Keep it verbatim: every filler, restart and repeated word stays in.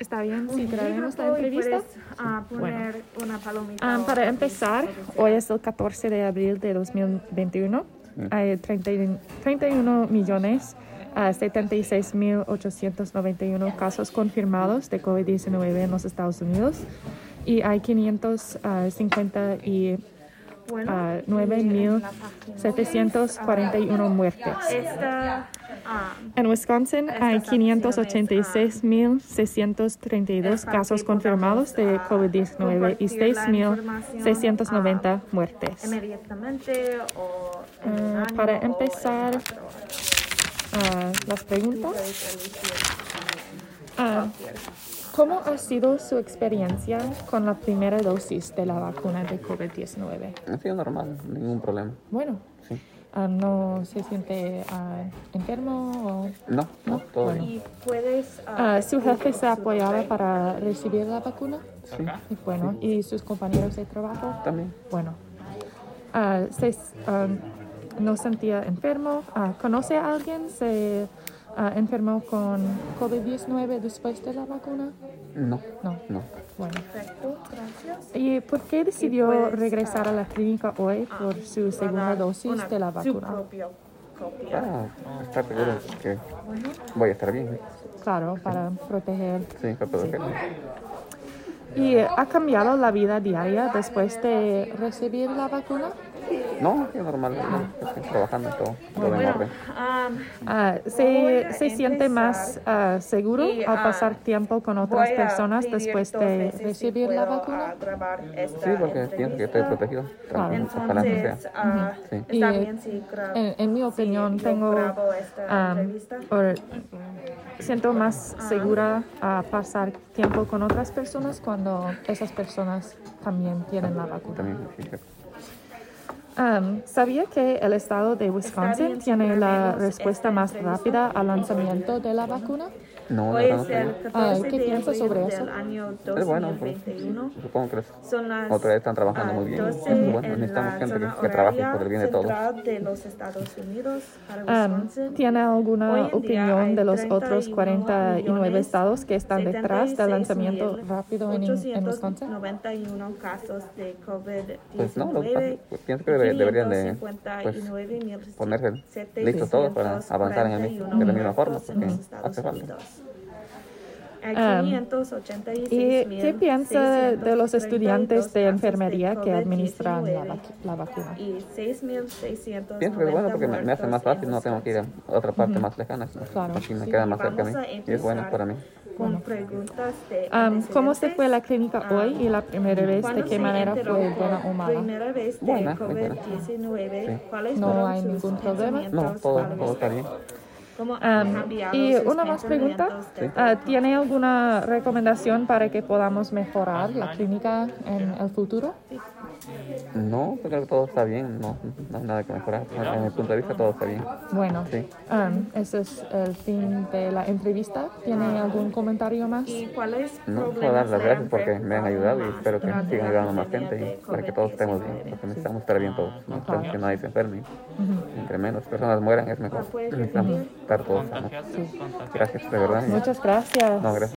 ¿Está bien si un grabemos la dígrafo y entrevista? puedes, ah, poner una palomita. Ah, o para algo empezar, así, lo que hoy sea. es el catorce de abril de dos mil veintiuno. Hay treinta y- treinta y uno millones a setenta y seis mil ochocientos noventa y uno casos confirmados de COVID diecinueve en los Estados Unidos y hay quinientos cincuenta y Bueno, uh, y nueve en mil la página setecientos cuarenta y uno muertes. Esta, ah, En Wisconsin hay Estas quinientos ochenta y seis mil seiscientos treinta y dos es para casos que confirmados de podamos, ah, COVID diecinueve y compartir la seis mil información, seiscientos noventa ah, muertes. inmediatamente o en un Ah, año para o en empezar, cuatro años. Ah, las Tú preguntas. puedes elegir Ah, cualquier. ¿Cómo ha sido su experiencia con la primera dosis de la vacuna de COVID diecinueve? Ha sido normal, ningún problema. Bueno, Sí. ah, ¿no se siente ah, enfermo? O... No, no, todo Bueno. bien. Y puedes. ah, Ah, ¿Su jefe se escribir apoyaba nombre. para recibir la vacuna? Sí, Y bueno, ¿y sus compañeros de trabajo? también. Bueno, ah, se, ah, no sentía enfermo. Ah, ¿conoce a alguien se ah, enfermó con COVID diecinueve después de la vacuna? No, No. no. Bueno. Perfecto, gracias. ¿Y por qué decidió puedes, regresar a ah, la clínica hoy por su segunda Guardar dosis una- de la Su vacuna? propia copia. Ah, estar seguro que voy a estar bien. Claro, para proteger. Sí, para protegerme. ¿Y ha cambiado la vida diaria después de recibir la vacuna? No, es normal. No. Estoy trabajando y todo. Todo en Bueno, orden. um, Ah, Voy ¿se, a se siente más ah, seguro y, al ah, pasar tiempo con otras voy a personas pedir después dos de veces si recibir la puedo, vacuna? ah, grabar esta Sí, porque pienso que estoy entrevista. protegido. Claro. Ojalá que sea. Entonces, ah, Sí. está Y, bien si grabo. En, en mi opinión, si yo tengo grabo esta ah, entrevista. or- siento más segura a pasar tiempo con otras personas cuando esas personas también tienen la vacuna. También, sí, sí. Um, ¿Sabía que el estado de Wisconsin bien tiene saber la menos respuesta esta más entrevista. rápida al lanzamiento de la vacuna? No, Hoy la verdad es no el sabía. catorce Ah, ¿qué de piensa abril sobre eso? del año Es bueno, pues, dos mil veintiuno. supongo que Son las otra vez están trabajando ah, muy bien. doce Es bueno, en necesitamos la gente zona que, que trabaje horaria por el bien de todos. central de los Estados Unidos para Um, Wisconsin. ¿Tiene Hoy alguna en día hay opinión de los treinta y otros uno cuarenta y nueve millones, estados que están detrás del lanzamiento setenta y seis mil rápido en, en Wisconsin? ochocientos noventa y uno casos de COVID Pues no, lo- diecinueve. pues, pienso que debe- deberían de pues, quinientos cincuenta y nueve mil ponerse setecientos listos todos para avanzar en el mi- cuarenta y uno de la misma forma, muertos en porque los Estados hace falta. Unidos. Hay Um, quinientos ochenta y ¿Y seis mil qué piensa de los seiscientos treinta y dos estudiantes de casos enfermería que COVID administran la, diecinueve vac- la vacuna? y seis mil seiscientos Pienso que es bueno noventa porque me, me hace más muertos fácil, en no tengo que ir a otra parte más lejana. sino Claro. Aquí me Sí, queda más cerca a vamos mí a y es bueno empezar para mí. con preguntas de Um, ¿Cómo se fue la antecedentes. clínica hoy y la primera vez? ¿De ¿Cuándo qué se manera enteró fue por buena o mala? primera vez de Buena, muy COVID buena. diecinueve? Sí. ¿Cuáles No fueron hay sus ningún problema. No, pensamientos todo, para todo está usted? bien. ¿Cómo han Um, cambiado y sus una más pregunta. pensamientos de Ah, ¿Tiene alguna recomendación para que podamos mejorar la clínica en el futuro? No, yo creo que todo está bien, no, no hay nada que mejorar. En mi punto de vista todo está bien. Bueno, Sí. um, ese es el fin de la entrevista. ¿Tiene algún comentario más? ¿Y cuáles No, problemas puedo dar las le gracias han porque me han ayudado y preocupado espero que más sigan durante ayudando la más gente pandemia y para que todos estemos bien, porque necesitamos estar bien todos, no Claro. que nadie se enferme. Entre menos personas mueran es mejor. ¿Puedes Necesitamos repetir? estar todos sanos. Gracias, de verdad. Muchas gracias. No, gracias.